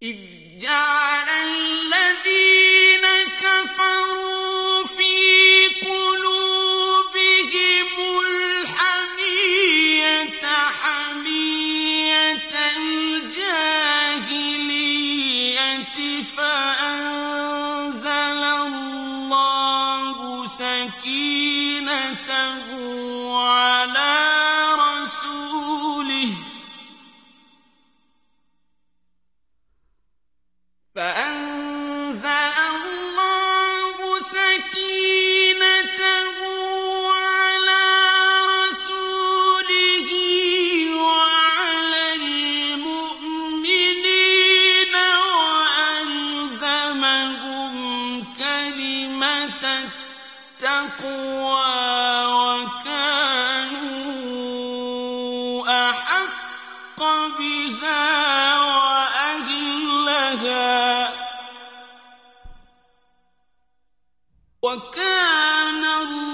إذ جعل الذين كفروا في قلوبهم الحمية حمية الجاهلية فأنزل الله سكينته على رسوله وعلى المؤمنين وألزمهم كلمة التقوى وكانوا أحق بها وأهلها وكان